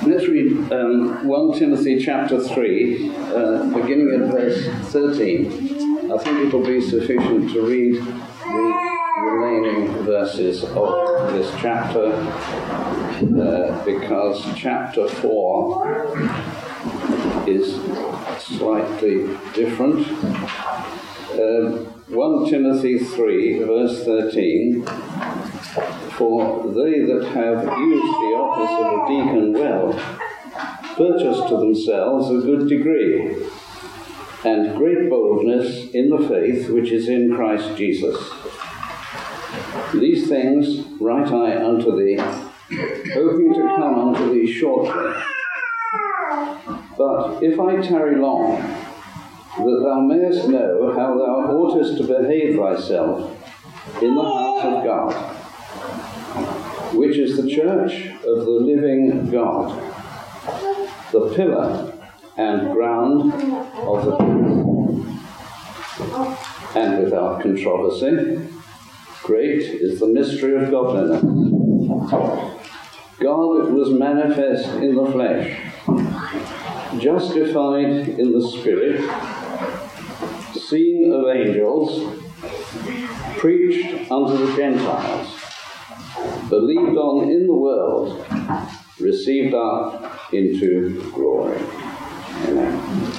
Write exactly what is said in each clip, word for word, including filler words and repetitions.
Let's read um, First Timothy chapter three, uh, beginning at verse thirteen. I think it will be sufficient to read the remaining verses of this chapter, uh, because chapter four is slightly different. Uh, First Timothy three, verse thirteen. For they that have used the office of a deacon well purchase to themselves a good degree, and great boldness in the faith which is in Christ Jesus. These things write I unto thee, hoping to come unto thee shortly. But if I tarry long, that thou mayest know how thou oughtest to behave thyself in the house of God, which is the church of the living God, the pillar and ground of the truth. And without controversy, great is the mystery of godliness. God was manifest in the flesh, justified in the spirit, seen of angels, preached unto the Gentiles, believed on in the world, received up into glory. Amen.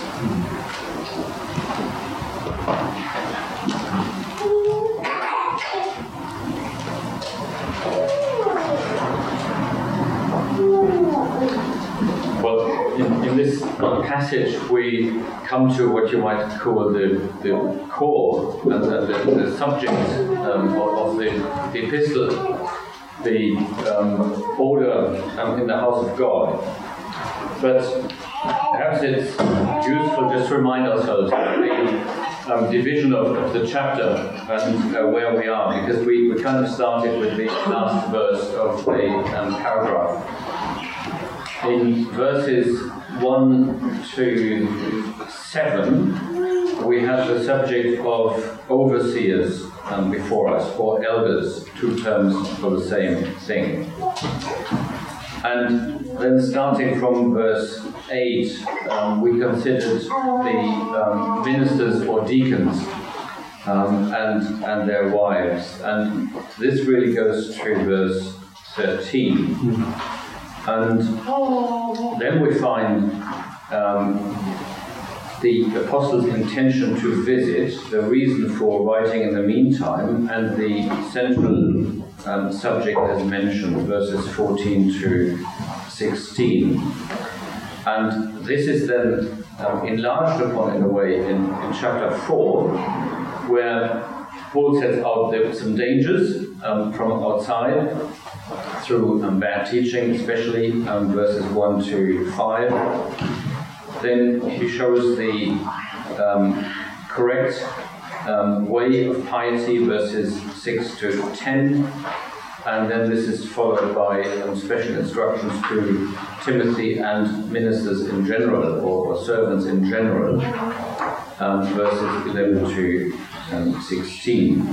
Well, in, in this passage we come to what you might call the, the core and the, the, the subject um, of, of the, the epistle, the um, order um, in the house of God. But perhaps it's useful just to remind ourselves of the um, division of, of the chapter and uh, where we are, because we, we kind of started with the last verse of the um, paragraph. In verses one to seven, we have the subject of overseers um, before us, or elders, two terms for the same thing. And then starting from verse eight, um, we considered the um, ministers or deacons um, and, and their wives. And this really goes through verse thirteen. Mm-hmm. And then we find um, the apostle's intention to visit, the reason for writing in the meantime, and the central um, subject as mentioned, verses fourteen to sixteen. And this is then um, enlarged upon in a way in, in chapter four, where Paul sets out the, some dangers um, from outside, through um, bad teaching, especially um, verses one to five. Then he shows the um, correct um, way of piety, verses six to ten. And then this is followed by um, special instructions to Timothy and ministers in general, or, or servants in general, um, verses eleven to sixteen.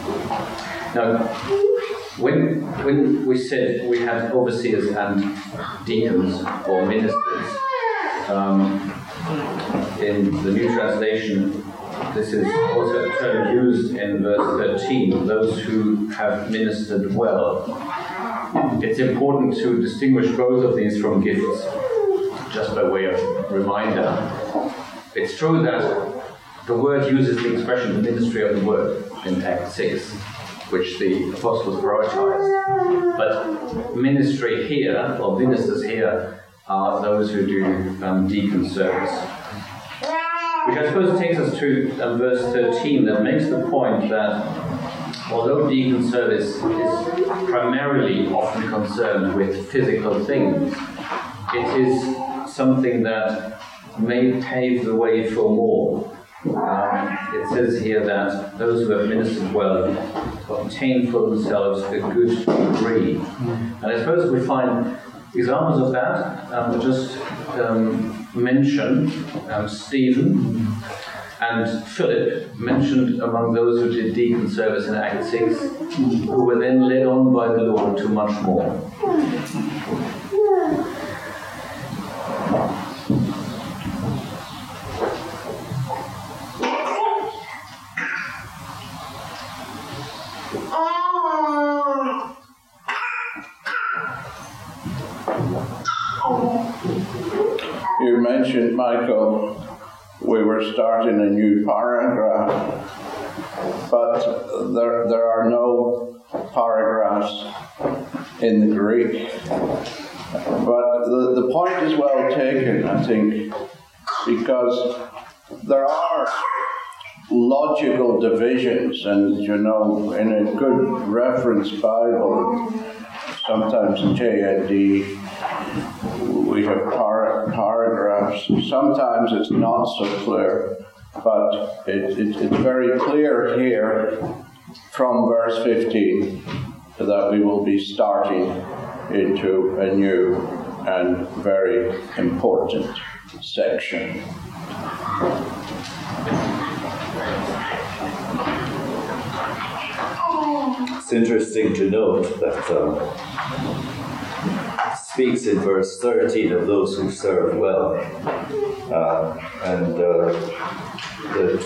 Now, When, when we said we had overseers and deacons or ministers, um, in the New Translation, this is also a term used in verse thirteen, those who have ministered well. It's important to distinguish both of these from gifts, just by way of reminder. It's true that the word uses the expression the ministry of the word in Acts six, which the apostles prioritized. But ministry here, or ministers here, are those who do um, deacon service. Which I suppose takes us to um, verse thirteen, that makes the point that although deacon service is primarily often concerned with physical things, it is something that may pave the way for more. Um, it says here that those who have ministered well obtain for themselves a good degree. And I suppose we find examples of that. Um, we'll just um, mention um, Stephen and Philip, mentioned among those who did deacon service in Acts six, who were then led on by the Lord to much more. You mentioned, Michael, we were starting a new paragraph, but there, there are no paragraphs in the Greek. But the, the point is well taken, I think, because there are logical divisions, and you know, in a good reference Bible, sometimes in J N D, we have par- paragraphs. Sometimes it's not so clear, but it, it, it's very clear here from verse fifteen that we will be starting into a new and very important section. It's interesting to note that um, it speaks in verse thirteen of those who serve well, uh, and uh, that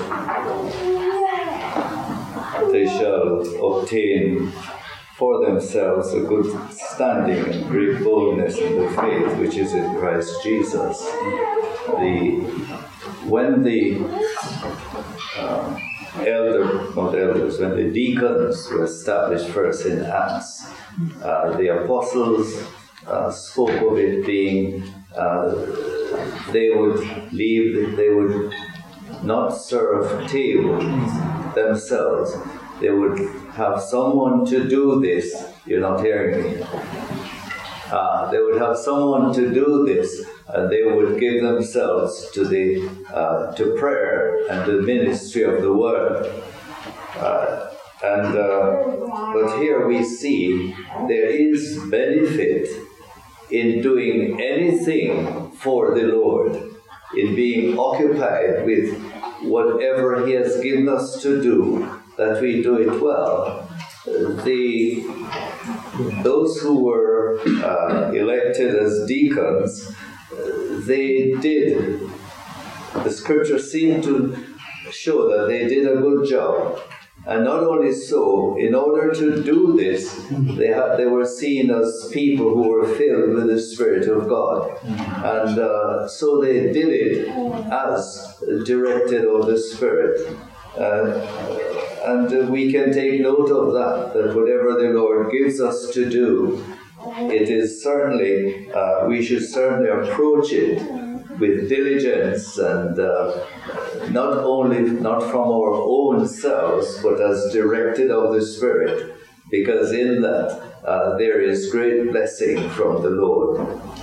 they shall obtain for themselves a good standing and great boldness in the faith which is in Christ Jesus. The when the uh, elder, not elders, when the deacons were established first in Acts, uh, the apostles uh, spoke of it being uh, they would leave, they would not serve tables themselves. They would have someone to do this. You're not hearing me. Uh, they would have someone to do this, and they would give themselves to the uh, to prayer and the ministry of the word. Uh, and uh, but here we see there is benefit in doing anything for the Lord, in being occupied with whatever He has given us to do, that we do it well. The those who were uh, elected as deacons, they did. The scriptures seem to show that they did a good job. And not only so, in order to do this, they had, they were seen as people who were filled with the Spirit of God. And uh, so they did it as directed of the Spirit. Uh, and uh, we can take note of that, that whatever the Lord gives us to do, it is certainly, uh, we should certainly approach it with diligence, and uh, not only, not from our own selves, but as directed of the Spirit, because in that uh, there is great blessing from the Lord.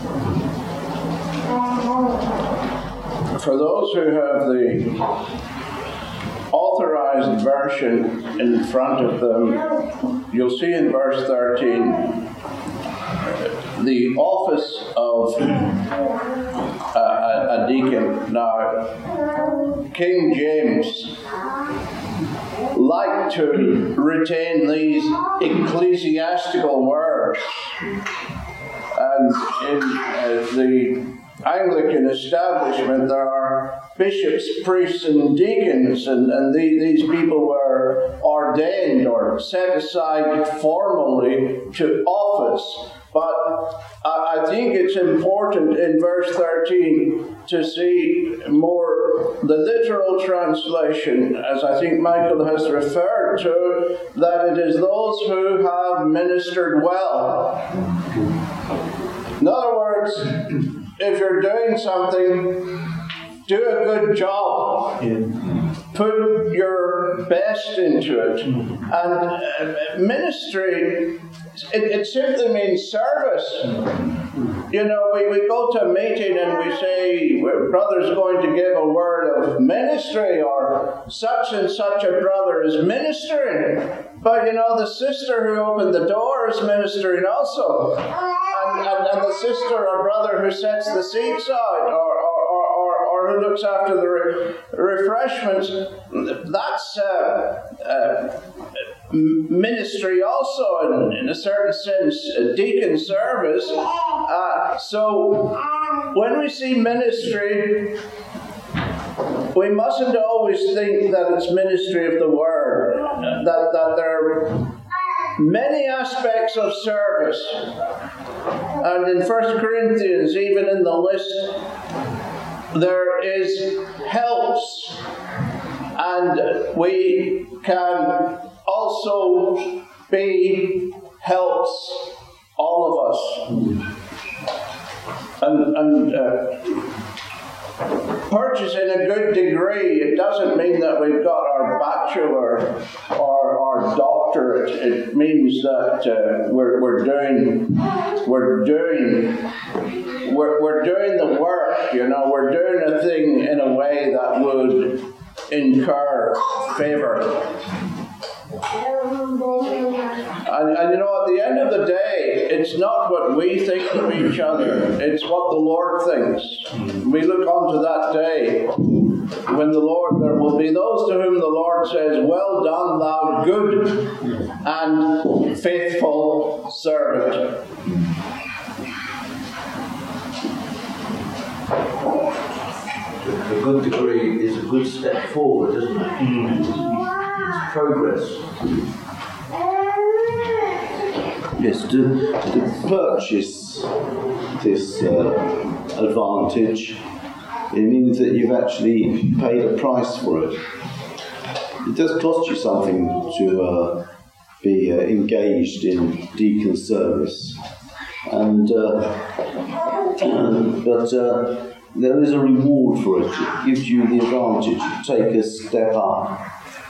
For those who have the authorized version in front of them, you'll see in verse thirteen the office of a, a, a deacon. Now, King James liked to retain these ecclesiastical words, and in uh, the Anglican establishment there are bishops, priests, and deacons, and, and the, these people were ordained or set aside formally to office. But I think it's important in verse thirteen to see more the literal translation, as I think Michael has referred to, that it is those who have ministered well. In other words, if you're doing something, do a good job. Put your best into it. And uh, ministry, it, it simply means service. You know, we, we go to a meeting and we say, brother's going to give a word of ministry, or such and such a brother is ministering. But, you know, the sister who opened the door is ministering also. And, and, and the sister or brother who sets the seats out, or, or, or, or who looks after the re- refreshments, that's uh, uh, ministry also, in, in a certain sense, a deacon service. Uh, so when we see ministry, we mustn't always think that it's ministry of the word, that, that they're many aspects of service. And in First Corinthians, even in the list, there is helps. And we can also be helps, all of us. And, and uh, purchasing a good degree, it doesn't mean that we've got our bachelor or our doctorate. It means that uh, we're, we're doing, we're doing, we're, we're doing the work, you know, we're doing a thing in a way that would incur favour. And, and you know, at the end of the day, it's not what we think of each other, it's what the Lord thinks. We look on to that day when the Lord, there will be those to whom the Lord says, "Well done, thou good and faithful servant." A good degree is a good step forward, isn't it? Mm. It's progress. Yes, to, to purchase this uh, advantage, it means that you've actually paid a price for it. It does cost you something to uh, be uh, engaged in deacon service, and uh, but uh, there is a reward for it. It gives you the advantage to take a step up.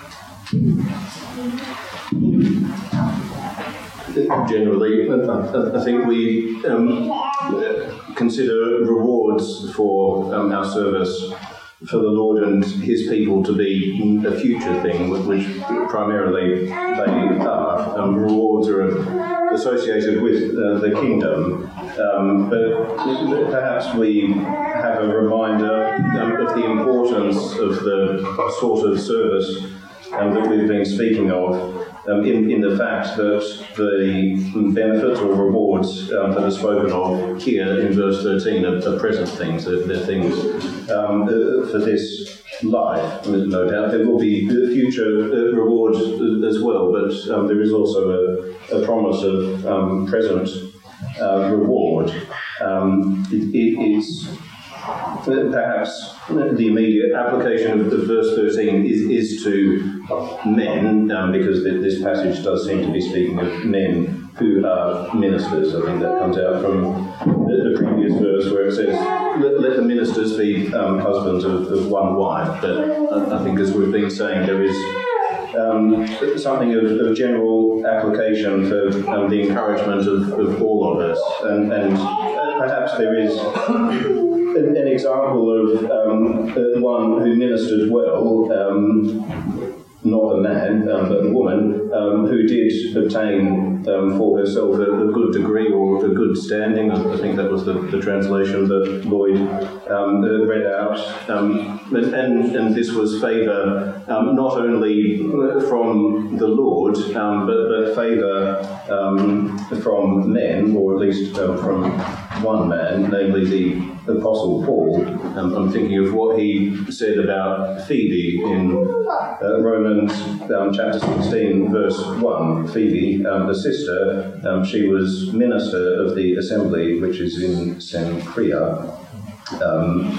Generally, I think we um, consider rewards for um, our service for the Lord and His people to be a future thing, which primarily they are. Um, rewards are associated with uh, the kingdom, um, but perhaps we have a reminder um, of the importance of the sort of service um, that we've been speaking of. Um, in, in the fact that the benefits or rewards um, that are spoken of here in verse thirteen are, are present things, they're, they're things um, uh, for this life, no doubt. There will be future uh, rewards as well, but um, there is also a, a promise of um, present uh, reward. Um, it, it, it's perhaps the immediate application of, of verse thirteen is, is to men, um, because this passage does seem to be speaking of men who are ministers. I think that comes out from the, the previous verse where it says, let, let the ministers be um, husbands of, of one wife. But I, I think, as we've been saying, there is um, something of, of general application for um, the encouragement of, of all of us. And, and perhaps there is an, an example of um, one who ministered well, um, not a man, um, but a woman, um, who did obtain um, for herself a, a good degree or a good standing. I think that was the, the translation that Lloyd um, read out. Um, and, and this was favour um, not only from the Lord, um, but, but favour um, from men, or at least um, from one man, namely the Apostle Paul. Um, I'm thinking of what he said about Phoebe in uh, Romans um, chapter sixteen, verse one. Phoebe, um, the sister, um, she was minister of the assembly which is in Cenchrea. Um,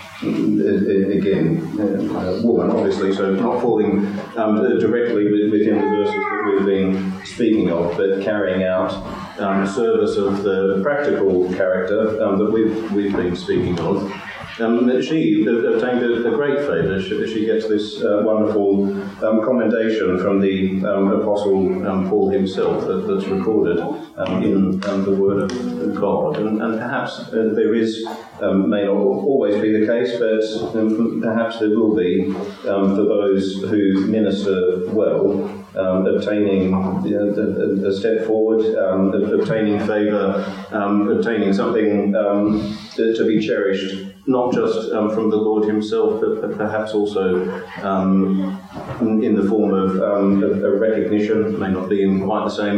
again, a woman, obviously, so not falling um, directly within the verses that we've been speaking of, but carrying out um, service of the practical character um, that we've, we've been speaking of. Um, she obtained a, a great favour. She, she gets this uh, wonderful um, commendation from the um, Apostle um, Paul himself that, that's recorded um, in um, the Word of God. And, and perhaps uh, there is, um, may not always be the case, but um, perhaps there will be um, for those who minister well, um, obtaining you know, a, a step forward, um, obtaining favour, um, obtaining something um, to, to be cherished. Not just um, from the Lord himself, but, but perhaps also um, in, in the form of um, a, a recognition. It may not be in quite the same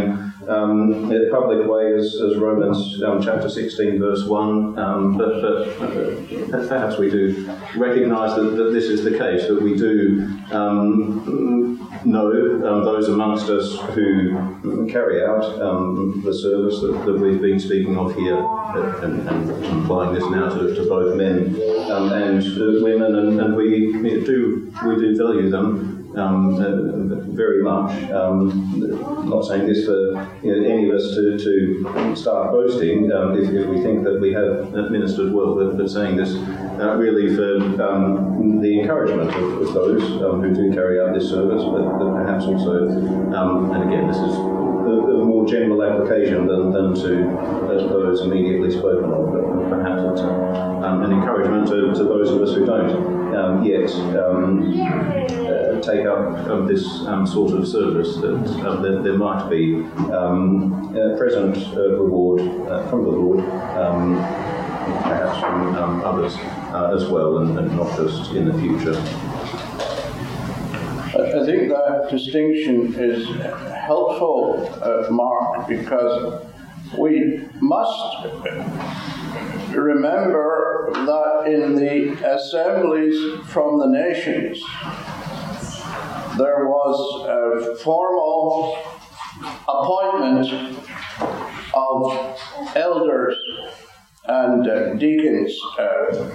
um, in a public way as, as Romans um, chapter sixteen verse one, um, but, but uh, perhaps we do recognise that, that this is the case, that we do um, know um, those amongst us who carry out um, the service that, that we've been speaking of here, and, and applying this now to, to both men um, and uh, women, and, and we do we do value them. Um, uh, very much. Um, not saying this for you know, any of us to, to start boasting um, if, if we think that we have ministered well, but, but saying this uh, really for um, the encouragement of, of those um, who do carry out this service, but, but perhaps also, um, and again, this is a, a more general application than, than to uh, those immediately spoken of, but perhaps it's um, an encouragement to, to those of us who don't um, yet um, uh, take up um, this um, sort of service, that um, there, there might be um, a present uh, reward uh, from the Lord, um, perhaps from um, others uh, as well, and, and not just in the future. I think that distinction is helpful, uh, Mark, because we must remember that in the assemblies from the nations, there was a formal appointment of elders and uh, deacons uh,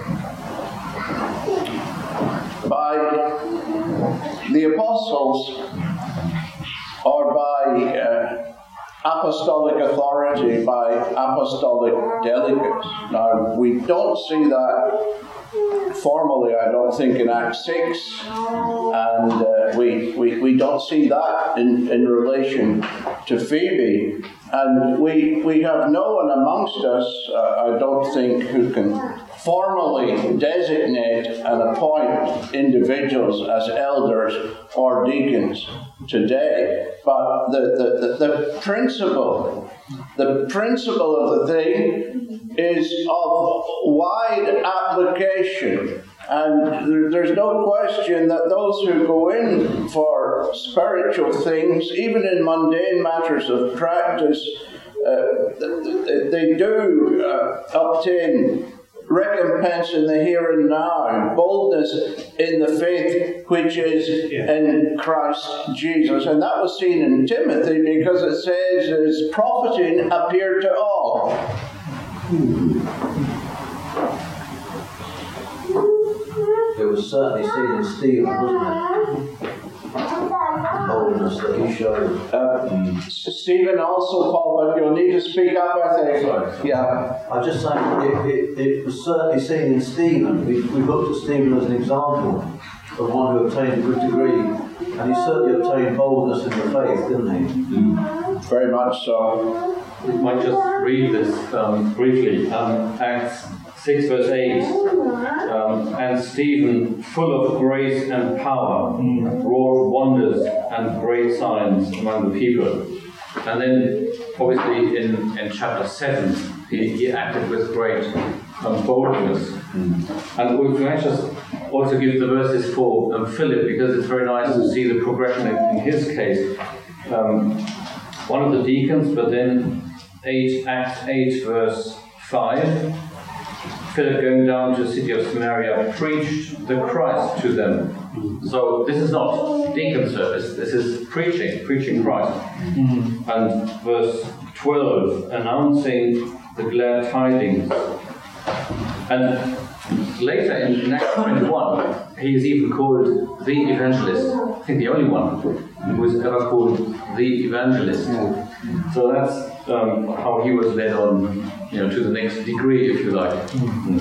by the apostles, or by uh, apostolic authority, by apostolic delegates. Now, we don't see that formally, I don't think, in Acts six, and uh, we, we, we don't see that in, in relation to Phoebe. And we, we have no one amongst us, uh, I don't think, who can formally designate and appoint individuals as elders or deacons today. But the, the, the, the principle, the principle of the thing is of wide application. And there's no question that those who go in for spiritual things, even in mundane matters of practice, uh, they do uh, obtain recompense in the here and now, boldness in the faith which is in Christ Jesus. And that was seen in Timothy, because it says his profiting appeared to all. It was certainly seen in Stephen, wasn't it? Boldness that he showed. Uh, Stephen also, Paul, but you'll need to speak up, I think. Sorry. Yeah. I'm just saying it, it, it was certainly seen in Stephen. We, we looked at Stephen as an example of one who obtained a good degree, and he certainly obtained boldness in the faith, didn't he? Mm. Very much so. I might just read this um, briefly. Um, Acts six verse eight, um, and Stephen, full of grace and power, wrought wonders and great signs among the people. And then, obviously, in, in chapter seven, he, he acted with great um, boldness. Mm. And we can just also give the verses for um, Philip, because it's very nice to see the progression in, in his case. Um, one of the deacons, but then eight, Acts eight verse five, Philip, going down to the city of Samaria, preached the Christ to them. So this is not deacon service, this is preaching, preaching Christ. Mm-hmm. And verse twelve, announcing the glad tidings. And later in Acts twenty-one, he is even called the evangelist. I think the only one who was ever called the evangelist. Yeah. So that's um, how he was led on, you know, to the next degree, if you like. Mm-hmm.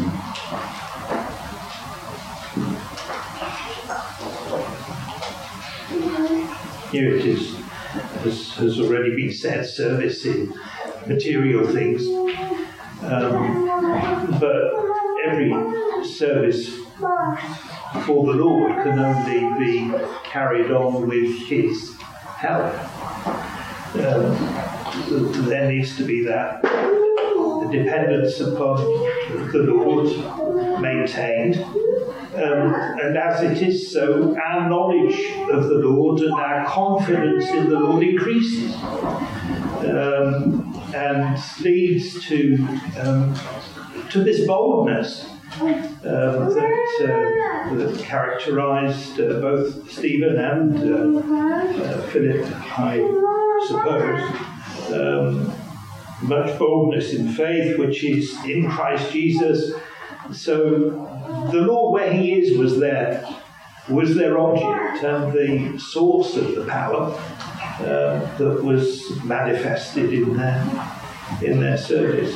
Here it is, as has already been said, service in material things. Um, but every service for the Lord can only be carried on with His help. Um, there needs to be that the dependence upon the Lord maintained, Um, and as it is so, our knowledge of the Lord and our confidence in the Lord increases, um, and leads to um, to this boldness um, that, uh, that characterised uh, both Stephen and uh, uh, Philip, I suppose. Um, much boldness in faith, which is in Christ Jesus. So the Lord, where He is, was there, was their object and the source of the power uh, that was manifested in their in their service.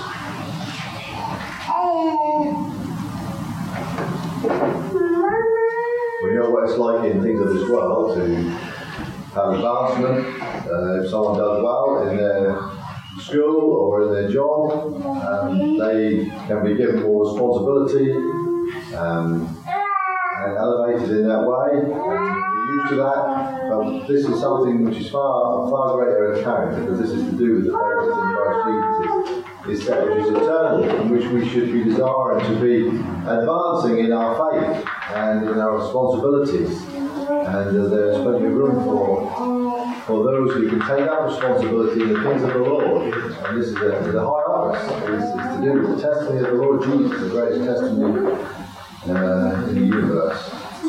We know what it's like in things of this world to have advancement. Uh, if someone does well in their school or in their job, um, they can be given more responsibility um, and elevated in that way. We're used to that, but this is something which is far far greater in character, because this is to do with the faith in Christ Jesus. Is that which is eternal, in which we should be desiring to be advancing in our faith and in our responsibilities. And uh, there's plenty of room for for those who can take up responsibility in the things of the Lord. And this is a, is a high office. It's, it's to do with the testimony of the Lord Jesus, the greatest testimony uh, in the universe.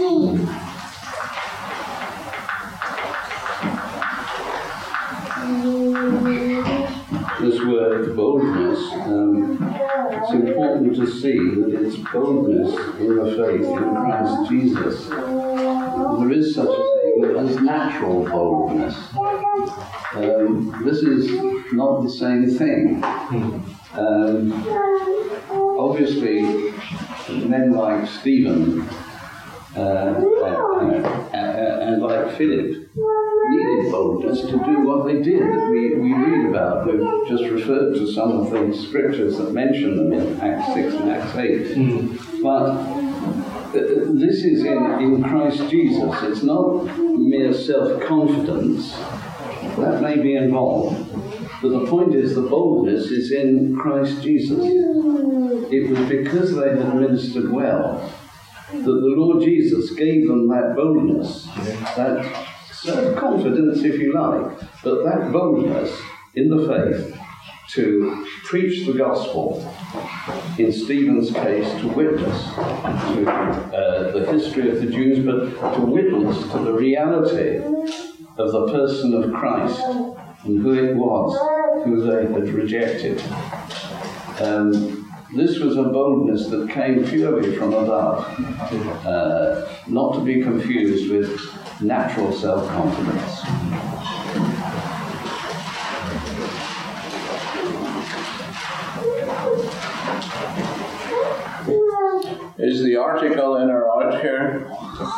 This word boldness, um, it's important to see that it's boldness in the faith in Christ Jesus. There is such a thing as natural boldness. Um, this is not the same thing. Um, obviously, men like Stephen uh, and, and, and like Philip needed boldness to do what they did that we, we read about. We've just referred to some of the scriptures that mention them in Acts six and Acts eight. Mm. But this is in, in Christ Jesus. It's not mere self-confidence. That may be involved. But the point is, the boldness is in Christ Jesus. It was because they had ministered well that the Lord Jesus gave them that boldness, that self-confidence, if you like, but that boldness in the faith to preach the gospel, in Stephen's case, to witness to uh, the history of the Jews, but to witness to the reality of the person of Christ and who it was who they had rejected. Um, this was a boldness that came purely from above, uh, not to be confused with natural self-confidence. Is the article in or out here?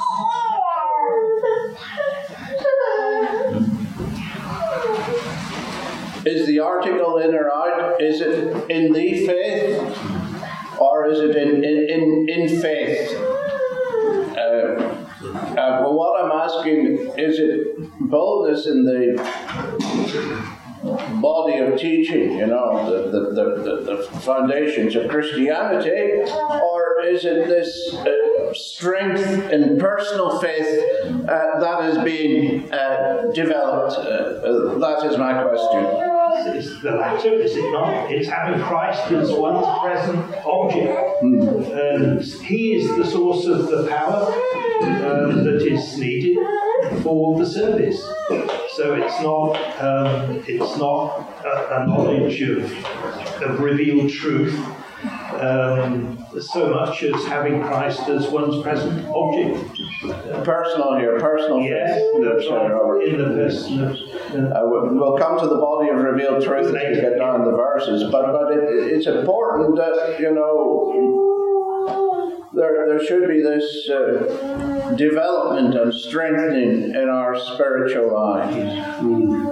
Is the article in or out? Is it in the faith? Or is it in, in, in, in faith? Uh, uh, but what I'm asking, is it boldness in the body of teaching, you know, the, the, the, the foundations of Christianity, or is it this uh, strength in personal faith uh, that is being uh, developed? Uh, uh, that is my question. It's the latter, is it not? It's having Christ as one's present object. Mm. And He is the source of the power um, that is needed for the service. So it's not um, it's not a, a knowledge of, of revealed truth um, so much as having Christ as one's present object. Uh, personal here, personal. Yes, in the person of. Uh, we'll come to the body of revealed truth as we get down the verses, but but it, it's important that, you know, there there should be this uh, development and strengthening in our spiritual lives. Mm.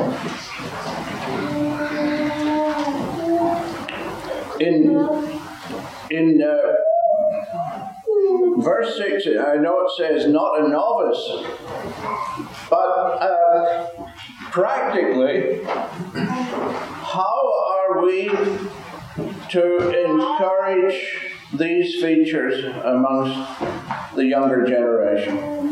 In in uh, verse six, I know it says not a novice, but uh, practically, how are we to encourage these features amongst the younger generation.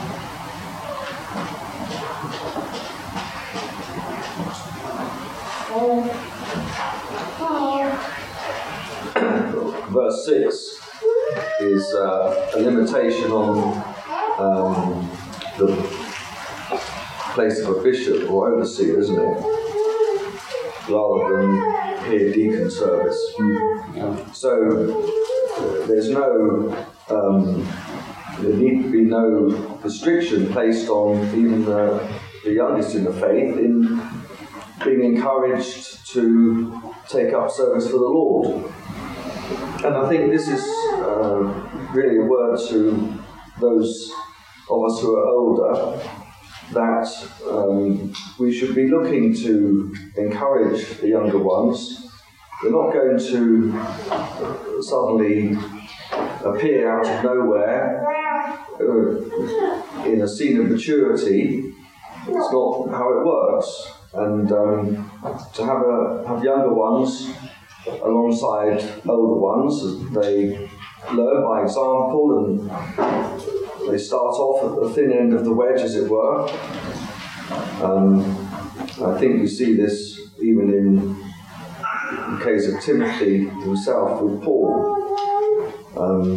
Verse six is uh, a limitation on um, the place of a bishop or overseer, isn't it? Rather than here deacon service. Mm. So uh, there's no, um, there need to be no restriction placed on even the, the youngest in the faith in being encouraged to take up service for the Lord. And I think this is uh, really a word to those of us who are older, that um, we should be looking to encourage the younger ones. We're not going to suddenly appear out of nowhere uh, in a scene of maturity. It's not how it works. And um, to have, a, have younger ones alongside older ones, they learn by example and they start off at the thin end of the wedge, as it were. Um, I think we see this even in the case of Timothy himself with Paul. Um,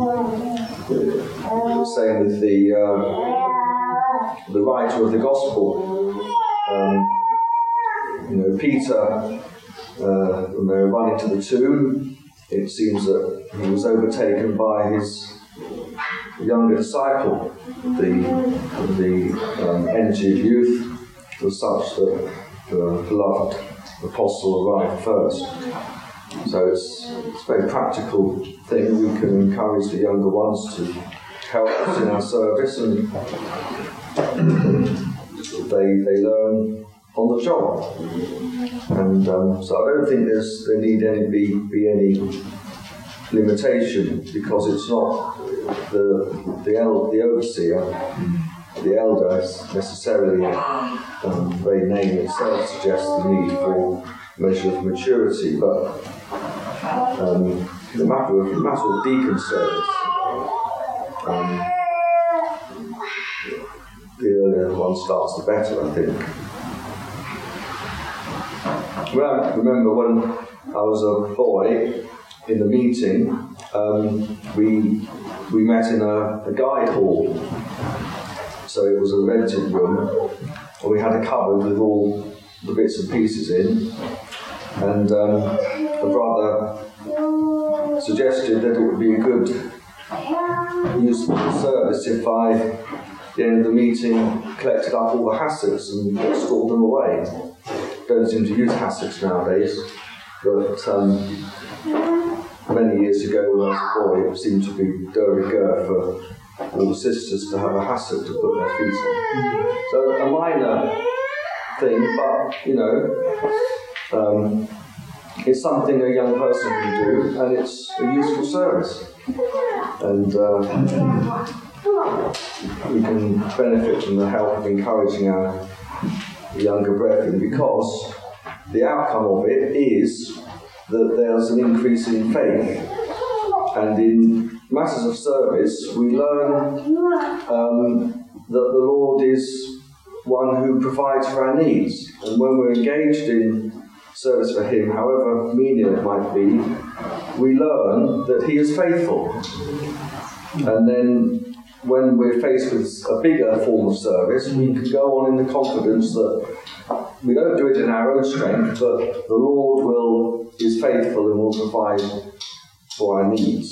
same with the, uh, the writer of the Gospel. Um, you know, Peter, Uh, when they were running to the tomb, it seems that he was overtaken by his younger disciple. The, the um, energy of youth was such that the beloved apostle arrived first. So it's, it's a very practical thing. We can encourage the younger ones to help us in our service, and they, they learn on the job. And um, so I don't think there's there need any be, be any limitation, because it's not the the, el- the overseer, the elder necessarily, um, the very name itself suggests the need for a measure of maturity, but um, the matter of the matter of deacon service, um, the earlier one starts, the better, I think. Well, I remember when I was a boy in the meeting, um, we we met in a, a guide hall. So it was a rented room, and we had a cupboard with all the bits and pieces in. And um, a brother suggested that it would be a good use for the service if I, at the end of the meeting, collected up all the hassocks and stored them away. Don't seem to use hassocks nowadays, but um, many years ago when I was a boy, it seemed to be de rigueur for all the sisters to have a hassock to put their feet on. So a minor thing, but you know, um, it's something a young person can do, and it's a useful service, and uh, we can benefit from the help of encouraging our younger brethren, because the outcome of it is that there's an increase in faith, and in matters of service we learn um, that the Lord is one who provides for our needs, and when we're engaged in service for Him, however menial it might be, we learn that He is faithful. And then when we're faced with a bigger form of service, we can go on in the confidence that we don't do it in our own strength, but the Lord will is faithful and will provide for our needs.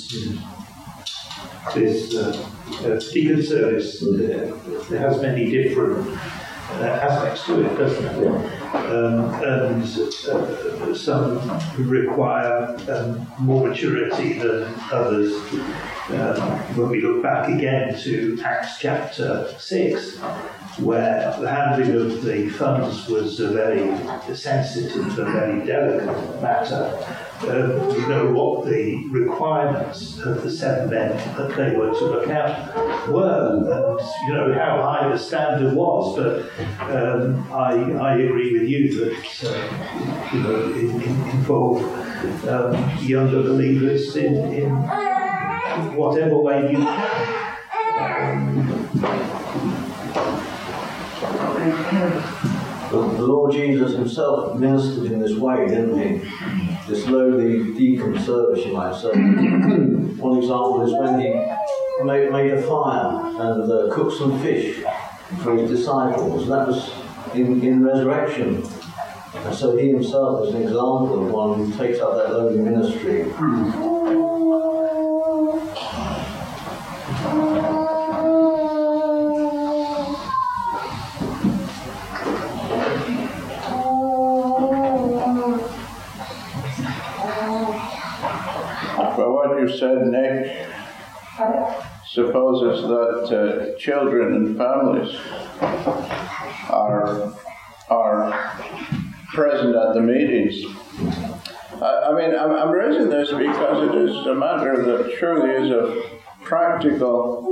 This uh, uh, deacon service, uh, it has many different uh, aspects to it, doesn't it? Yeah. Um, and uh, some require um, more maturity than others. Um, when we look back again to Acts chapter six, where the handling of the funds was a very sensitive and very delicate matter, um, you know what the requirements of the seven men that they were to look out were, and you know how high the standard was. But um, I, I agree with you that uh, you know it, it involved um, younger believers in, in whatever way you can. The, the Lord Jesus himself ministered in this way, didn't he? This lowly deacon service, you might say. One example is when he made, made a fire and uh, cooked some fish for his disciples. That was in, in resurrection. And so he himself is an example of one who takes up that lowly ministry. Well, what you said, Nick, supposes that uh, children and families are are present at the meetings. I, I mean, I'm, I'm raising this because it is a matter that truly is of practical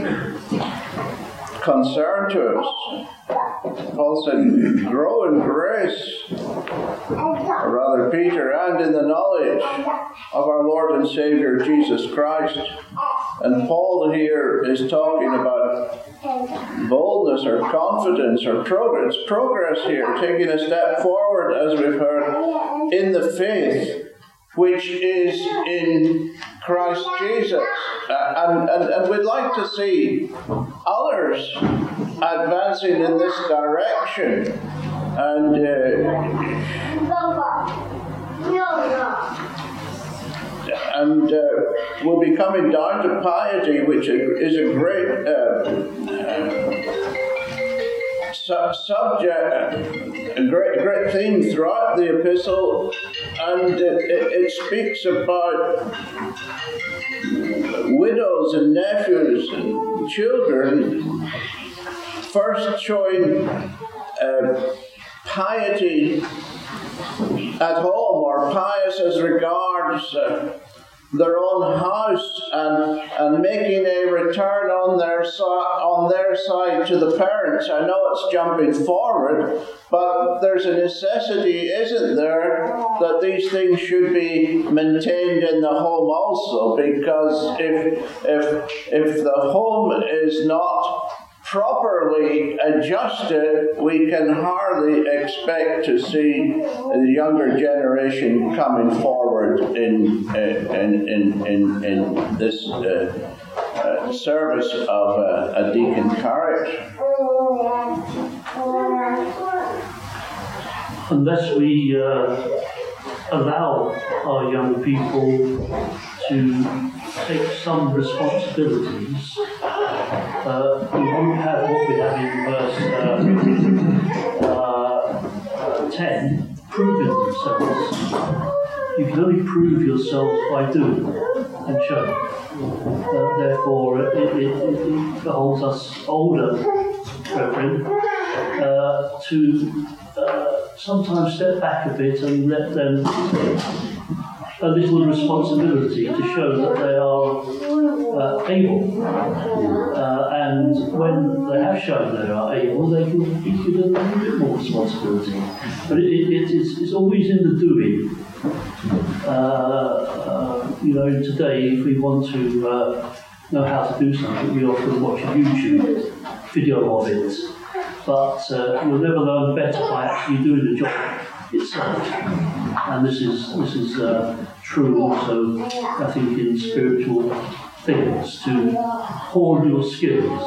concern to us. Paul said, grow in grace, or rather Peter, and in the knowledge of our Lord and Saviour Jesus Christ. And Paul here is talking about boldness or confidence or progress. Progress here, taking a step forward, as we've heard, in the faith which is in Christ Jesus. Uh, and, and, and we'd like to see others advancing in this direction. And uh, and uh, we'll be coming down to piety, which is a great uh, su- subject, a great great theme throughout the epistle, and it, it, it speaks about widows and nephews and children first showing uh, piety at home, or pious as regards uh, their own house, and and making a return on their si- on their side to the parents. I know it's jumping forward, but there's a necessity, isn't there, that these things should be maintained in the home also, because if if if the home is not properly adjusted, we can hardly expect to see the younger generation coming forward in uh, in, in, in, in this uh, uh, service of uh, a deacon character. Unless we uh, allow our young people to take some responsibilities, uh, we won't have what we have in verse uh, uh, ten, proving themselves. You can only prove yourselves by doing and showing. Uh, therefore, it, it, it, it beholds us older brethren uh, to uh, sometimes step back a bit and let them take a little responsibility to show that they are uh, able. Uh, and when they have shown they are able, they can be given a little bit more responsibility. But it, it, it is, it's always in the doing. Uh, uh, you know, today, if we want to uh, know how to do something, we often watch a YouTube video of it. But uh, you'll never learn better by actually doing the job itself. And this is this is uh, true also, I think, in spiritual things, to hone your skills.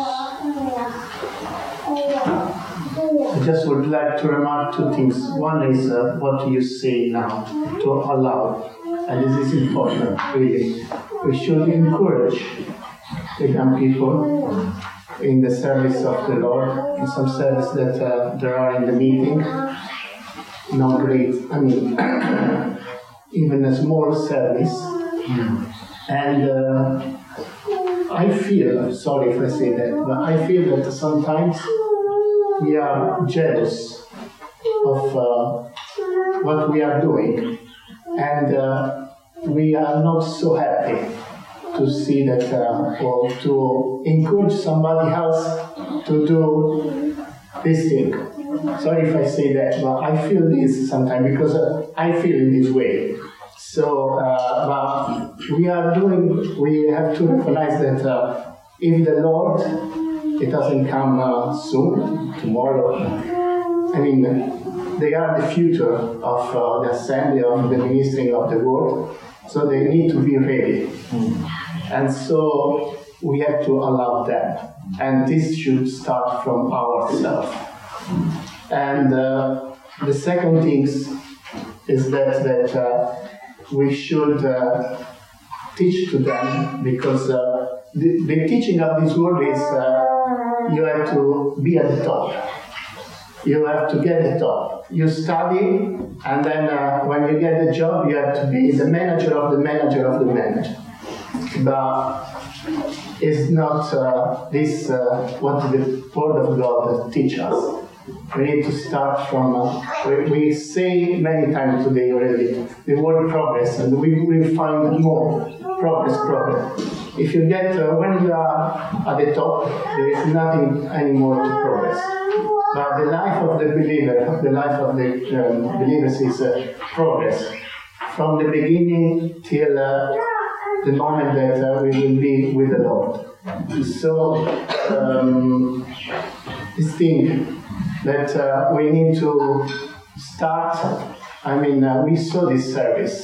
I just would like to remark two things. One is uh, what you say now, to allow, and this is important, really. We should encourage the young people in the service of the Lord, in some service that uh, there are in the meeting. No great, I mean, even a small service. Mm. And uh, I feel, sorry if I say that, but I feel that sometimes we are jealous of uh, what we are doing, and uh, we are not so happy to see that, uh, or to encourage somebody else to do this thing. Sorry if I say that, but I feel this sometimes because uh, I feel in this way. So, uh, but we are doing, we have to recognize that uh, if the Lord, it doesn't come uh, soon, tomorrow, I mean, they are the future of uh, the assembly, of the ministry of the word, so they need to be ready. Mm. And so we have to allow them. And this should start from ourselves. And uh, the second thing is that, that uh, we should uh, teach to them, because uh, the, the teaching of this word is uh, you have to be at the top. You have to get the top. You study, and then uh, when you get the job, you have to be the manager of the manager of the manager. But it's not uh, this uh, what the Word of God teaches us. We need to start from, uh, we, we say many times today already, the word progress, and we will find more progress, progress. If you get, uh, when you are at the top, there is nothing anymore to progress. But the life of the believer, the life of the um, believers is uh, progress. From the beginning till uh, the moment that uh, we will be with the Lord. So, um, this thing that uh, we need to start, I mean, uh, we saw this service.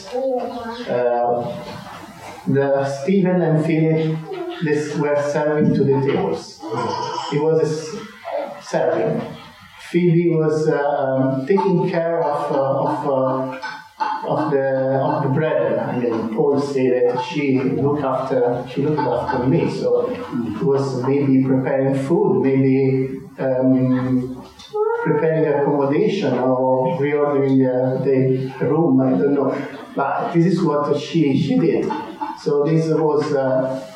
Uh, the Stephen and Philip, this were serving to the tables. It was a serving. Phoebe was uh, um, taking care of uh, of uh, of the of the brethren. I mean, Paul said that she looked after she looked after me. So it was maybe preparing food, maybe um, preparing accommodation or reordering uh, the room. I don't know, but this is what she she did. So this was uh,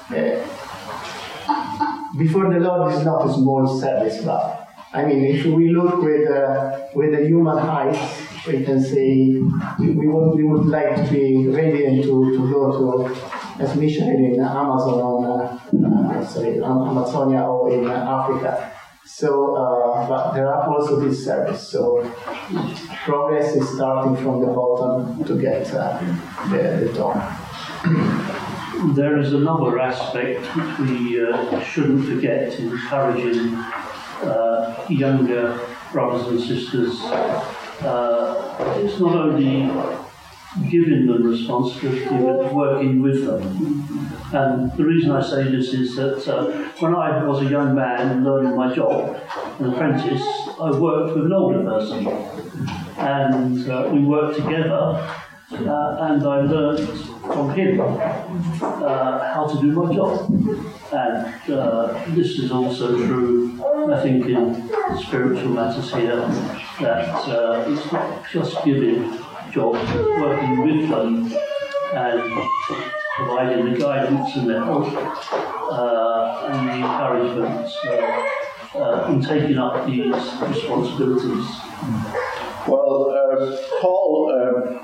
uh, before the Lord is not a small service, but. I mean, if we look with uh, with the human eyes, we can say we, we would we would like to be ready and to, to go to as missionary in Amazon, on, uh, uh, sorry, Amazonia or in uh, Africa. So, uh, but there are also this service. So, progress is starting from the bottom to get uh, the, the top. There is another aspect which we uh, shouldn't forget in encouraging uh, younger brothers and sisters. Uh, it's not only giving them responsibility, but working with them. And the reason I say this is that uh, when I was a young man learning my job, an apprentice, I worked with an older person. And uh, we worked together. Uh, and I learned from him uh, how to do my job. And uh, this is also true, I think, in spiritual matters here, that uh, it's not just giving jobs, it's working with them and providing the guidance and the help uh, and the encouragement uh, uh, in taking up these responsibilities. Well, uh, Paul uh,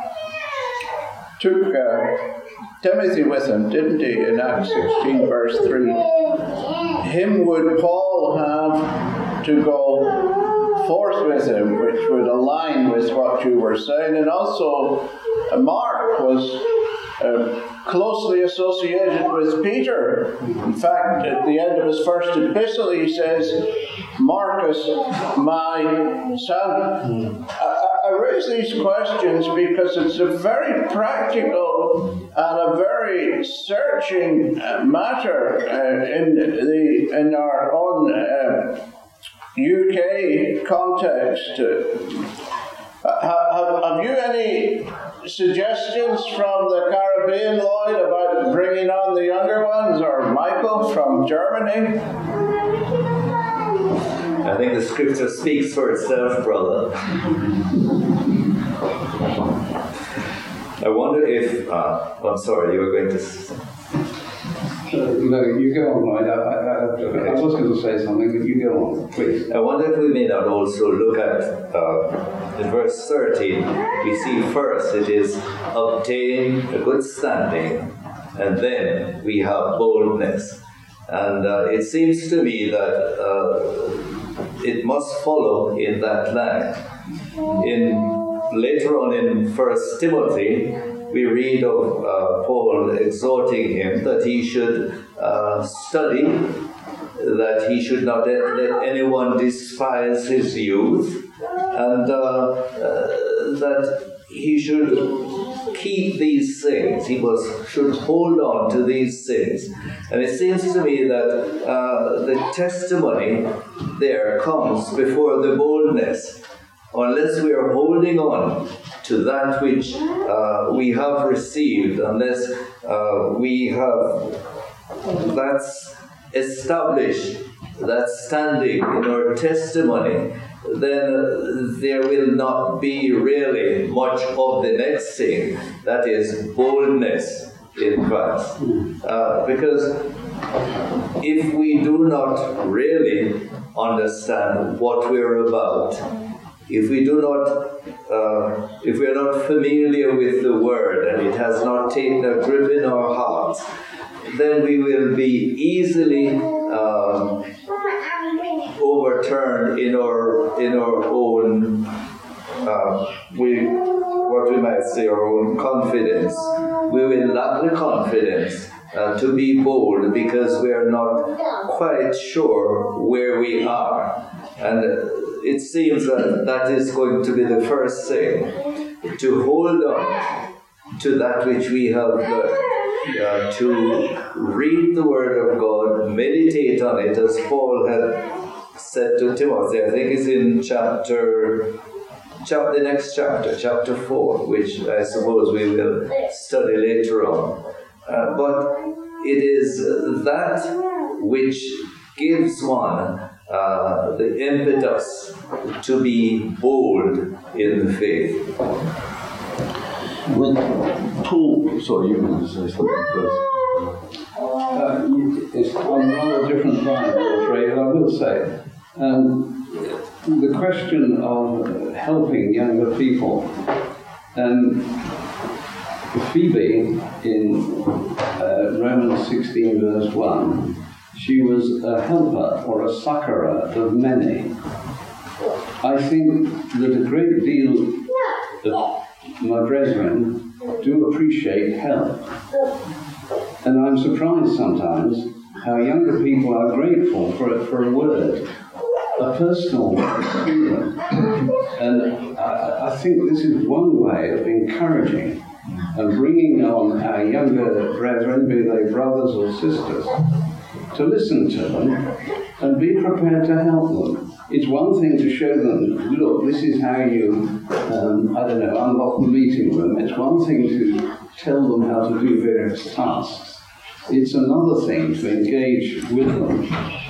took uh, Timothy with him, didn't he, in Acts sixteen, verse three. Him would Paul have to go forth with him, which would align with what you were saying. And also, uh, Mark was uh, closely associated with Peter. In fact, at the end of his first epistle, he says, Marcus, my son. Uh, I raise these questions because it's a very practical and a very searching uh, matter uh, in the in our own uh, U K context. Uh, have, have you any suggestions from the Caribbean, Lloyd, about bringing on the younger ones, or Michael from Germany? I think the scripture speaks for itself, brother. I wonder if... Uh, I'm sorry, you were going to... Uh, no, you go on, Lloyd. I, I, I, I was going to say something, but you go on, please. I wonder if we may not also look at, uh, in verse thirteen, we see first it is obtain a good standing, and then we have boldness. And uh, it seems to me that uh, it must follow in that line. In later on in First Timothy, we read of uh, Paul exhorting him that he should uh, study, that he should not let anyone despise his youth, and uh, uh, that he should keep these things. He was should hold on to these things. And it seems to me that uh, the testimony there comes before the boldness. Unless we are holding on to that which uh, we have received, unless uh, we have that's established, that standing in our testimony, then there will not be really much of the next thing, that is boldness in Christ. Uh, because if we do not really understand what we're about, if we do not, uh, if we are not familiar with the Word and it has not taken a grip in our hearts, then we will be easily um, overturned in our in our own uh, we what we might say our own confidence. We will lack the confidence uh, to be bold because we are not quite sure where we are, and it seems that that is going to be the first thing, to hold on to that which we have learned. Uh, to read the Word of God, meditate on it, as Paul had said to Timothy. I think it's in chapter, chapter, the next chapter, chapter four, which I suppose we will study later on. Uh, but it is that which gives one uh, the impetus to be bold in the faith. When Paul, sorry, you were going to say something first. Uh, it's on a rather different line, I'm afraid, I will say. Um, the question of helping younger people. Um, Phoebe, in uh, Romans sixteen, verse one, she was a helper or a succorer of many. I think that a great deal of my brethren do appreciate help. And I'm surprised sometimes how younger people are grateful for a, for a word, a personal word to them. And I, I think this is one way of encouraging and bringing on our younger brethren, be they brothers or sisters, to listen to them and be prepared to help them. It's one thing to show them, look, this is how you, um, I don't know, unlock the meeting room. It's one thing to tell them how to do various tasks. It's another thing to engage with them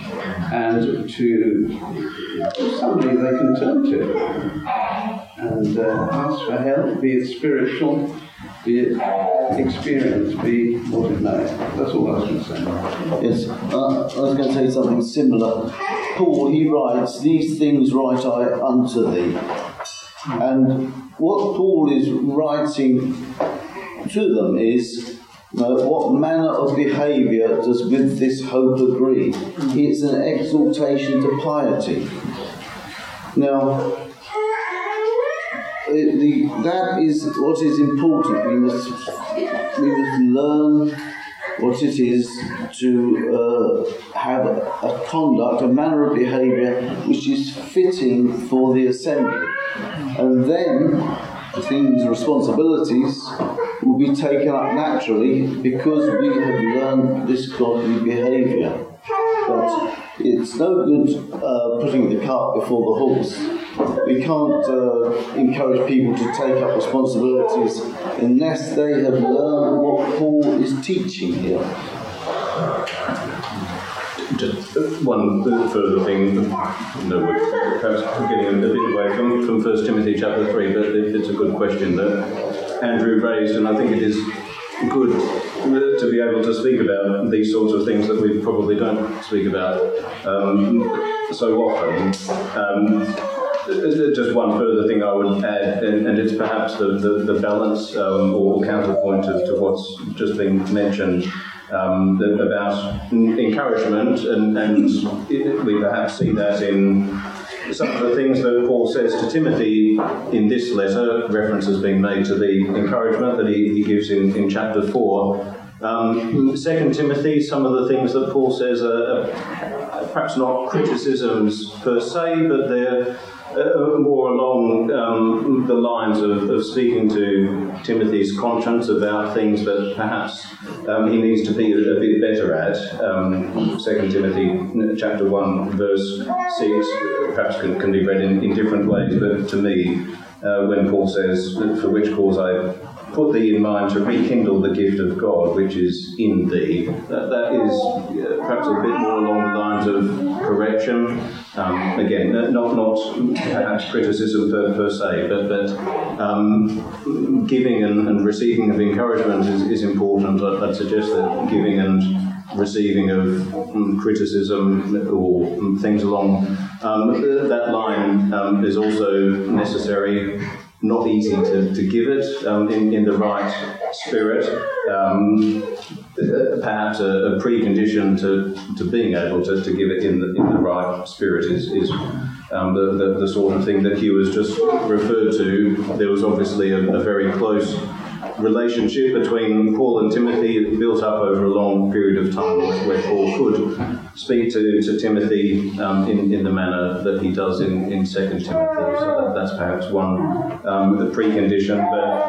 and to somebody they can turn to and uh, ask for help, be it spiritual, be it experience, be what it may. That's all I was going to say. Yes, uh, I was going to say something similar. Paul, he writes, "These things write I unto thee." And what Paul is writing to them is, you know, what manner of behaviour does with this hope agree? It's an exhortation to piety. Now, it, the, that is what is important. We must, we must learn what it is to uh, have a, a conduct, a manner of behaviour which is fitting for the assembly. And then the things, responsibilities will be taken up naturally because we have learned this godly behaviour. But it's no good uh, putting the cart before the horse. We can't uh, encourage people to take up responsibilities unless they have learned what Paul is teaching here. Just one further thing, no, we're perhaps getting a bit away from, from First Timothy chapter three, but it's a good question that Andrew raised, and I think it is good to be able to speak about these sorts of things that we probably don't speak about um, so often. Um, Just one further thing I would add, and, and it's perhaps the, the, the balance um, or counterpoint to, to what's just been mentioned. um, about encouragement, and, and we perhaps see that in some of the things that Paul says to Timothy in this letter. Reference has been made to the encouragement that he, he gives in, in chapter four. Um, Second Timothy, some of the things that Paul says are, are perhaps not criticisms per se, but they're uh, more along um, the lines of, of speaking to Timothy's conscience about things that perhaps um, he needs to be a, a bit better at. Um, Second Timothy chapter one verse six perhaps can, can be read in, in different ways, but to me, uh, when Paul says, "For which cause I put thee in mind to rekindle the gift of God which is in thee," that, that is uh, perhaps a bit more along the lines of correction. Um, again, not not perhaps criticism per, per se, but, but um, giving and, and receiving of encouragement is, is important. I'd, I'd suggest that giving and receiving of um, criticism or um, things along um, that line um, is also necessary. Not easy to, to give it um, in, in the right spirit. Um, perhaps a, a precondition to, to being able to, to give it in the, in the right spirit is, is um, the, the, the sort of thing that Hugh has just referred to. There was obviously a, a very close relationship between Paul and Timothy, built up over a long period of time, where Paul could speak to, to Timothy um, in, in the manner that he does in, in Second Timothy. So that, that's perhaps one um, precondition,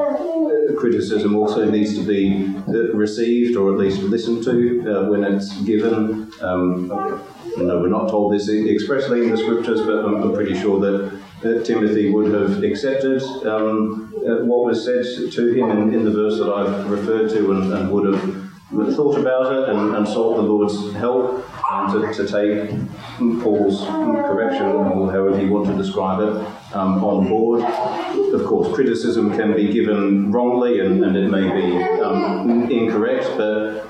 but uh, criticism also needs to be uh, received, or at least listened to uh, when it's given. Um, no, we're not told this expressly in the scriptures, but I'm, I'm pretty sure that uh, Timothy would have accepted um, uh, what was said to him in, in the verse that I've referred to, and, and would have thought about it and, and sought the Lord's help um, to, to take Paul's correction, or however you want to describe it, um, on board. Of course, criticism can be given wrongly, and, and it may be um, incorrect, but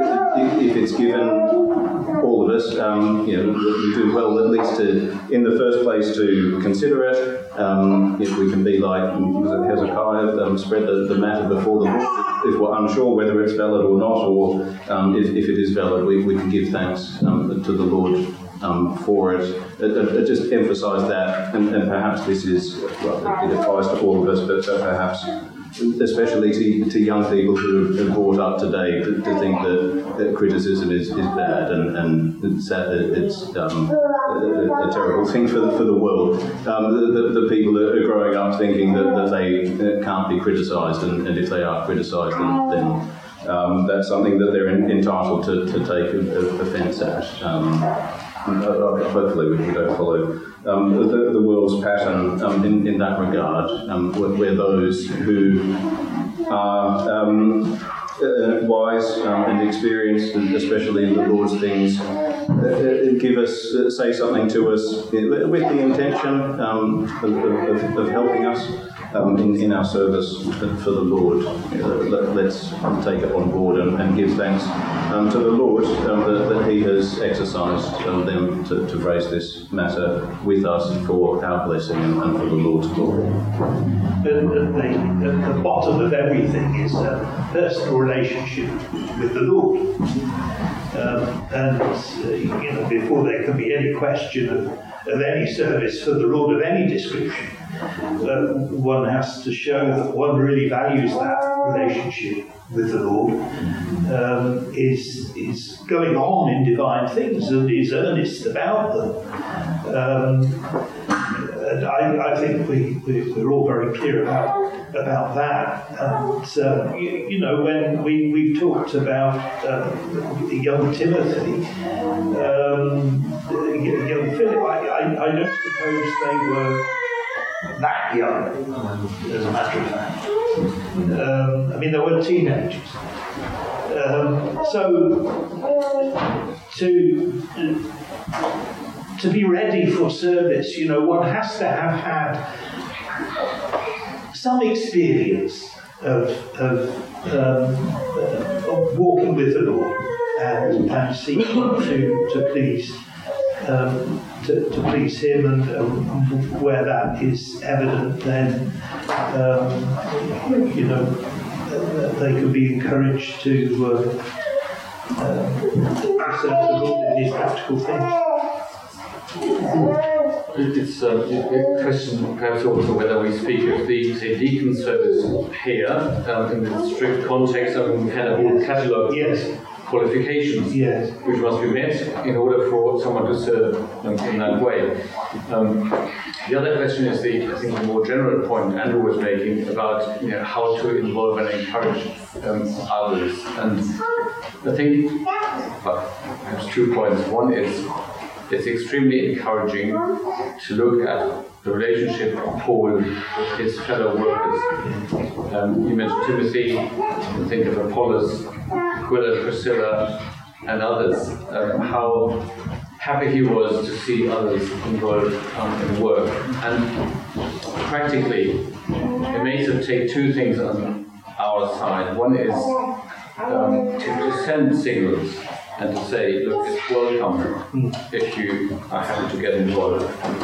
if, if it's given, all of us, um, you know, we do well at least to, in the first place, to consider it. Um, if we can be like Hezekiah, um, spread the, the matter before the Lord. If, if we're unsure whether it's valid or not, or um, if, if it is valid, we, we can give thanks um, to the Lord um, for it. It, it, it just emphasise that, and, and perhaps this is, well, it applies to all of us, but uh, perhaps especially to, to young people who are brought up today, to, to think that, that criticism is, is bad, and, and it's, it's um, a, a terrible thing for the, for the world. Um, the, the, the people that are growing up thinking that, that they can't be criticised, and, and if they are criticised, then, then um, that's something that they're in, entitled to, to take offence at. Um, hopefully we don't follow um, the, the world's pattern um, in, in that regard, um, where, where those who are um, uh, wise um, and experienced, especially in the Lord's things, uh, give us, uh, say something to us with the intention um, of, of, of helping us Um, in, in our service for the Lord. You know, let, let's take it on board and, and give thanks um, to the Lord um, that, that He has exercised um, them to, to raise this matter with us for our blessing and, and for the Lord's glory. At the, at the bottom of everything is a personal relationship with the Lord. Um, and uh, you know, before there can be any question of, of any service for the Lord of any description, uh, one has to show that one really values that relationship with the Lord, um, is is going on in divine things and is earnest about them. Um, and I, I think we, we, we're all very clear about about that. And uh, you, you know, when we, we've talked about uh, young Timothy, um, young Philip, I, I, I don't suppose they were that young, as a matter of fact. Um, I mean, they were teenagers. Um, so, to to be ready for service, you know, one has to have had some experience of, of, um, uh, of walking with the Lord and, and seeking to, to please um, to, to please Him, and um, where that is evident, then um, you know, they could be encouraged to uh, to serve the Lord in these practical things. It's uh, a question perhaps also whether we speak of the say, deacon service here um, in the strict context of we had a whole catalogue yes. of qualifications yes. which must be met in order for someone to serve um, in that way. Um, the other question is the I think the more general point Andrew was making about you know, how to involve and encourage um, others. And I think well, perhaps two points. One is it's extremely encouraging to look at the relationship of Paul with his fellow workers. Um, you mentioned Timothy, you can think of Apollos, Aquila, Priscilla, and others, um, how happy he was to see others involved um, in work. And practically, it may sort of take two things on our side. One is um, to, to send signals and to say, look, it's welcome if you are happy to get involved,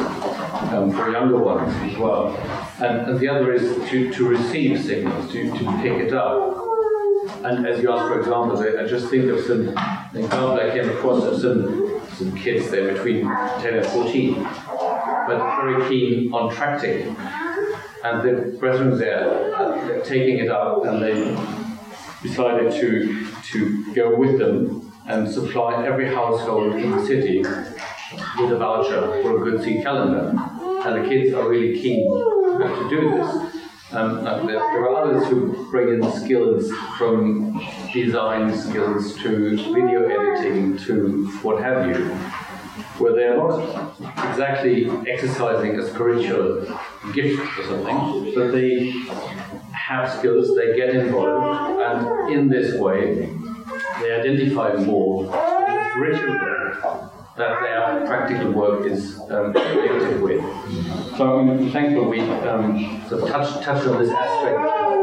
um, for younger ones as well. And, and the other is to, to receive signals, to, to pick it up. And as you asked for examples, I, I just think of some an example I came across of some, some kids there between ten and fourteen, but very keen on tracting. And the brethren there, uh, they're taking it up, and they decided to, to go with them and supply every household in the city with a voucher for a good seed calendar. And the kids are really keen to do this. Um, there, there are others who bring in skills from design skills to video editing to what have you, where they're not exactly exercising a spiritual gift or something, but they have skills, they get involved, and in this way, they identify more with the spiritual work that their practical work is um, connected with. So I'm thankful we um, sort of touched touch on this aspect,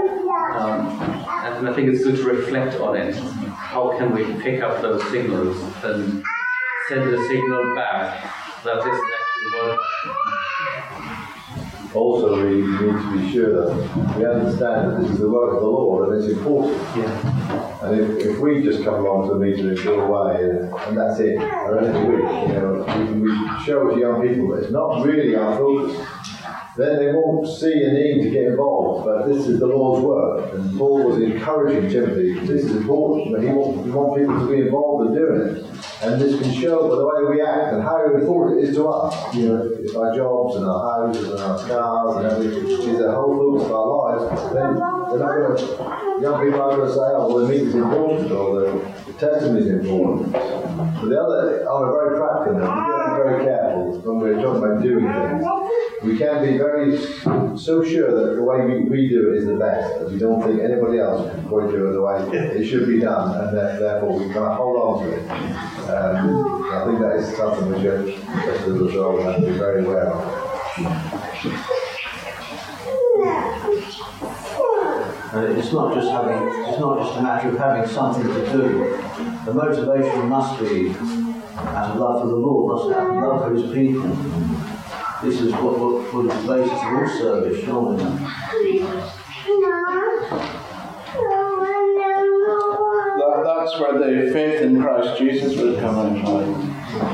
um, and I think it's good to reflect on it. How can we pick up those signals and send a signal back that this is actually working? Also, we need to be sure that we understand that this is the work of the Lord and it's important. Yeah. And if, if we just come along to the meeting and go away and, and that's it, or every week, you know, we, we show to young people that it's not really our focus, then they won't see a need to get involved. But this is the Lord's work, and Paul was encouraging Timothy. This is important, but he wants, we want people to be involved in doing it. And this can show by the way we act and how important it is to us. You know, if our jobs and our houses and our cars and everything is the whole focus of our lives, then they're not going to, young people are going to say, oh, well, the meeting's important or the, the testimony is important. But the other, on a very practical note, we've got to be very careful when we're talking about doing things. We can be very so sure that the way we, we do it is the best, that we don't think anybody else can quite do it the way it should be done, and that, therefore we can't hold on to it. Um, I think that is something which especially the girls have to be very aware of. Uh, it's not just having, it's not just a matter of having something to do. The motivation must be out of love for the Lord, must have love for His people. This is what, what, what is the basis of all service, surely. That, that's where the faith in Christ Jesus will come into play.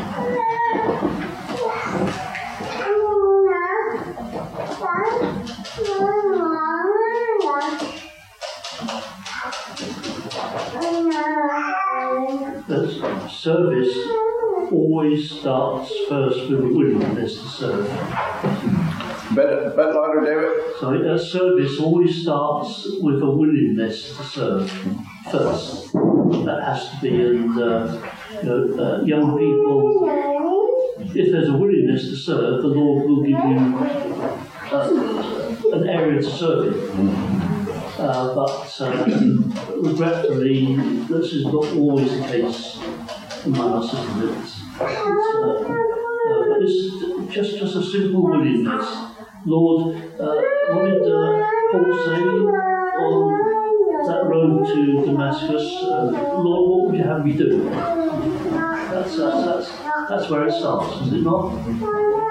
That service always starts first with a willingness to serve. Bit, bit louder, David. Sorry, a service always starts with a willingness to serve first. That has to be, and uh, you know, uh, young people, if there's a willingness to serve, the Lord will give you uh, an area to serve in. Uh, but uh, regretfully, this is not always the case among us, isn't it? It's, uh, uh, but it's just, just a simple willingness. Lord, uh, what did uh, Paul say on that road to Damascus? Uh, Lord, what would you have me do? That's, that's, that's, that's where it starts, is it not?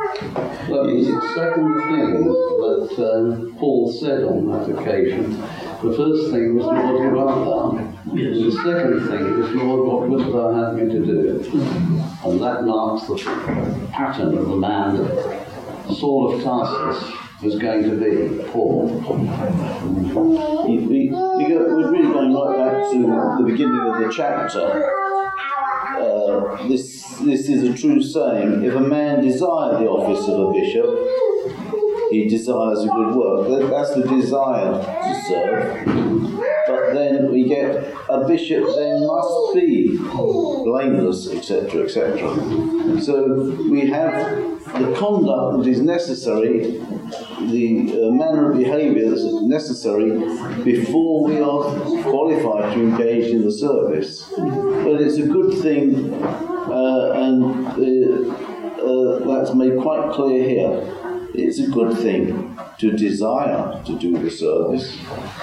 Well, the second thing that um, Paul said on that occasion The first thing was, Lord, who art thou? Yes. And the second thing is, Lord, what wilt thou have me to do? And that marks the pattern of the man that Saul of Tarsus was going to be, Paul. We, we, we go, we're really going right back to the beginning of the chapter. Uh, this, this is a true saying. If a man desire the office of a bishop, he desires a good work. That, that's the desire to serve. But then we get a bishop then must be blameless, et cetera, et cetera. So we have the conduct that is necessary, the uh, manner of behaviour that's necessary before we are qualified to engage in the service. But it's a good thing, uh, and uh, uh, that's made quite clear here. It's a good thing to desire to do the service.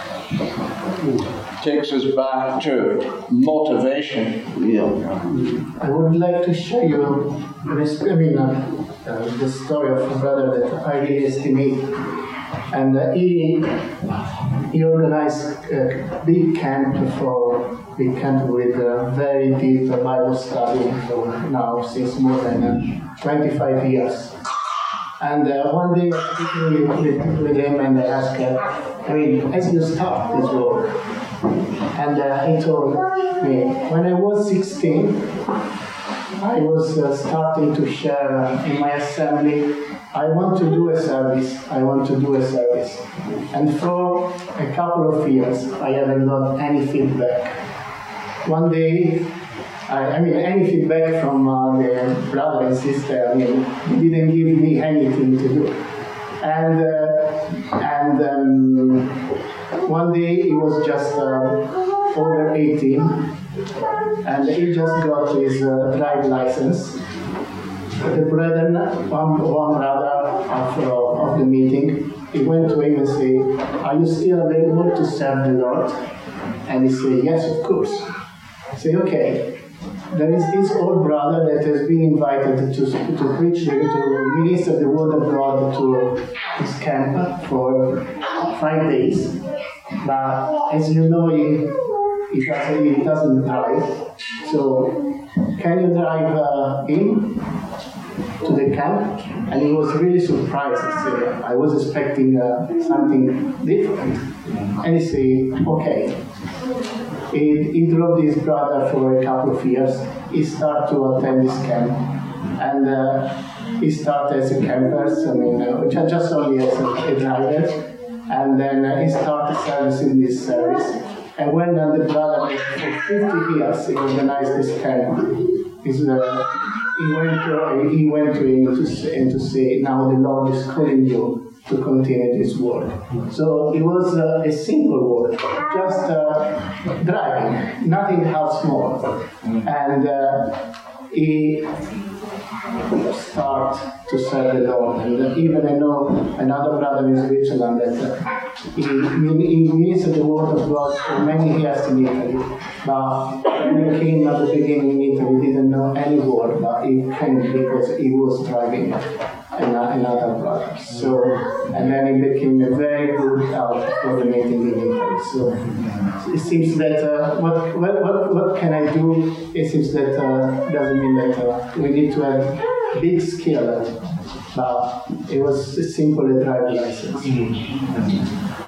Takes us back to motivation. Yeah. I would like to show you, this, I mean, uh, uh, the story of a brother that I really estimate. And uh, he, he organized a big camp for big camp with a very deep Bible study for now since more than uh, twenty-five years. And uh, one day I was speaking with, with, with him and I asked him, I mean, as you start this work, and uh, he told me, when I was sixteen, I was uh, starting to share uh, in my assembly, I want to do a service, I want to do a service. And for a couple of years, I haven't got any feedback. One day, I, I mean, any feedback from uh, the brother and sister, I mean, they didn't give me anything to do. And, uh, and um, one day he was just uh, over eighteen, and he just got his uh, drive license. The brethren, one, one brother of, uh, of the meeting, he went to him and said, are you still available to serve the Lord? And he said, yes, of course. I say, okay. There is this old brother that has been invited to, to preach, to minister the word of God to his camp for five days. But as you know, he, he, doesn't, he doesn't drive. So, can you drive uh, in to the camp? And he was really surprised. He said, I was expecting uh, something different. And he said, okay. He, he drove this brother for a couple of years. He started to attend this camp. And uh, he started as a camper, I mean, uh, just only as a, a driver. And then uh, he started servicing this service. And when uh, the brother, for fifty years, he organized this camp, his, uh, he, went to, he went to him to say, and to say, now the Lord is calling you to continue this work. So it was uh, a simple work, just uh, driving, nothing else more. And uh, he started to serve the Lord. And even I know another brother in Switzerland that uh, he, he ministered the word of God for many years in Italy. But when he came at the beginning in Italy, he didn't know any word, but he came because he was driving another brother. So, and then he became a very good help for the meeting in Italy. So, it seems that uh, what, what what what can I do? It seems that uh, doesn't mean that uh, we need to have big skill, but it was a simple driving license.